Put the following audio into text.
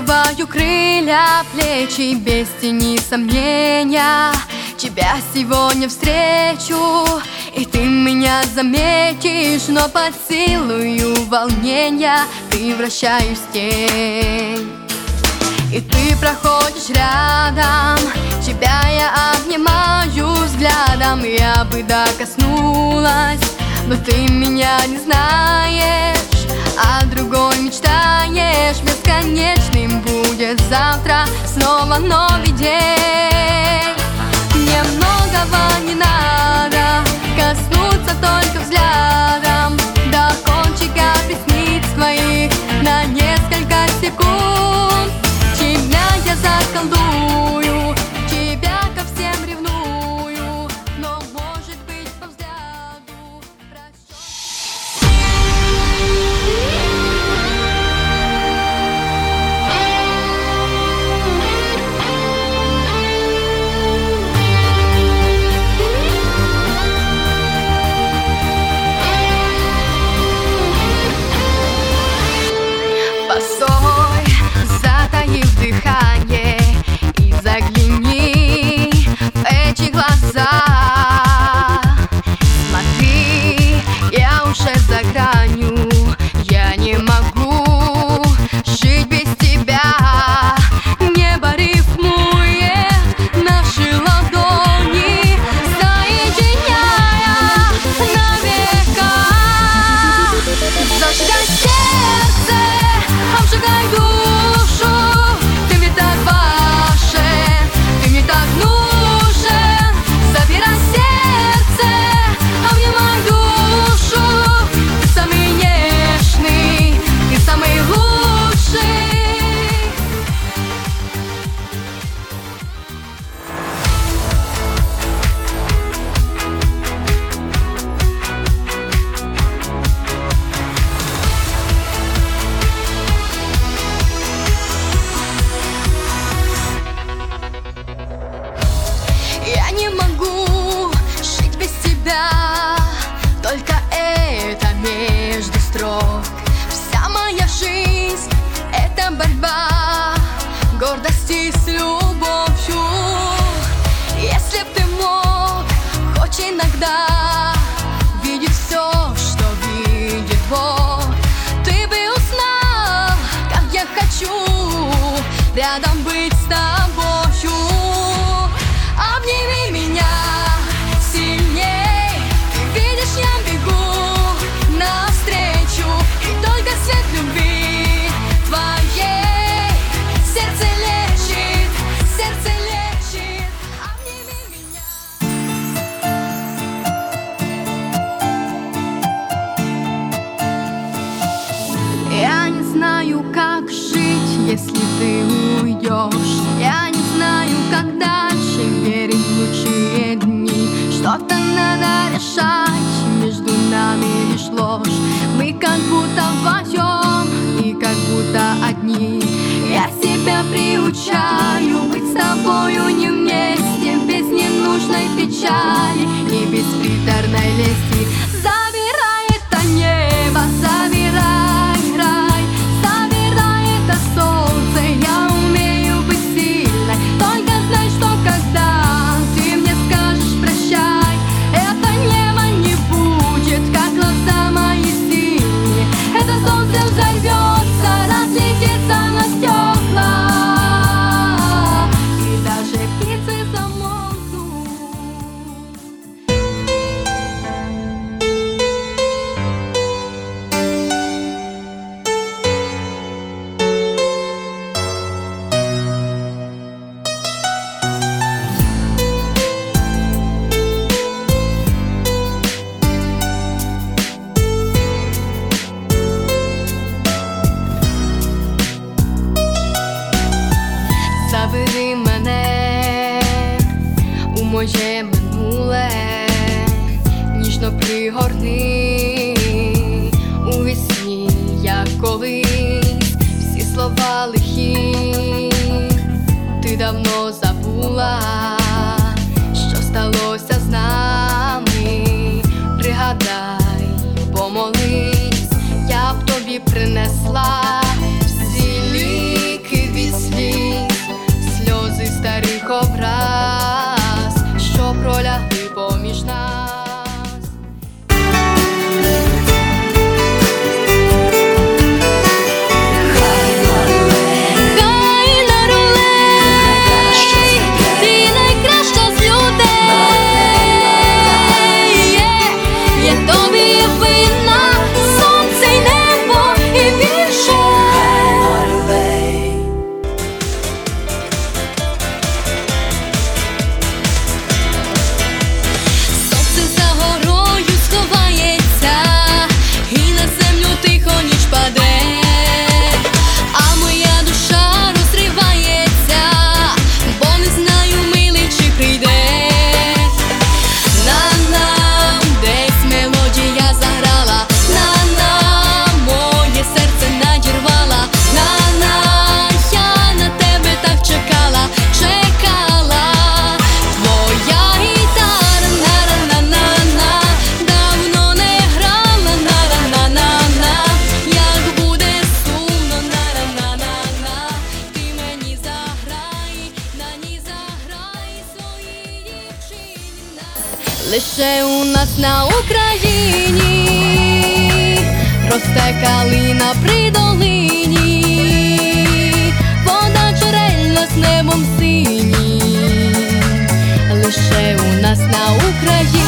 Раскрываю крылья, плечи без тени сомнения. Тебя сегодня встречу, и ты меня заметишь, но под силою волнения превращаюсь в тень. И ты проходишь рядом, тебя я обнимаю взглядом. Я бы докоснулась, но ты меня не знаешь, а другой мечтаешь. Бесконечным будет завтра снова новый день. Мне многого не надо, коснуться только взглядом до кончика ресниц твоих на несколько секунд. Тебя я заколдую, тебя ко всем ревную, но может быть по взгляду постой, затаив дыхание, и загляни в эти глаза. Смотри, я уже за гранью, я не могу жить без тебя. Небо рифмует наши ладони, соединяя навека. Зажигай сердце, обжигай душу. Ты мне так важен, ты мне так нужен. Забирай сердце, обнимай душу. Ты самый нежный, ты самый лучший. Я не могу жить без тебя, только это между строк. Вся моя жизнь — это борьба гордости с любовью. Если б ты мог хоть иногда видеть все, что видит Бог, ты бы узнал, как я хочу рядом быть с тобою. Обними меня сильней, ты видишь, я бегу навстречу, и только свет любви твоей сердце лечит, сердце лечит. Обними меня. Я не знаю, как жить, если ты уйдешь. Я не знаю, как дальше верить в лучшие дни. Что-то надо решать, между нами лишь ложь. Мы как будто вдвоем и как будто одни. Я себя приучаю быть с тобою не вместе, без ненужной печали и без приторной лести. Забирай это небо, забирай рай, забирай это солнце. Я умею быть сильной, только знай, что когда ты мне скажешь прощай, это небо не будет, как глаза мои синие. Это солнце взорвется, разлетится на стекла, и даже птицы замолкнут. Забери мене у моє минуле, ніжно пригорни у вісні, як колись всі слова лихі ти давно забула, що сталося з нами. Пригадай, помолись, я б тобі принесла всі ліки. лише у нас на Україні росте калина при долині, вода джерельна з небом синім, лише у нас на Україні.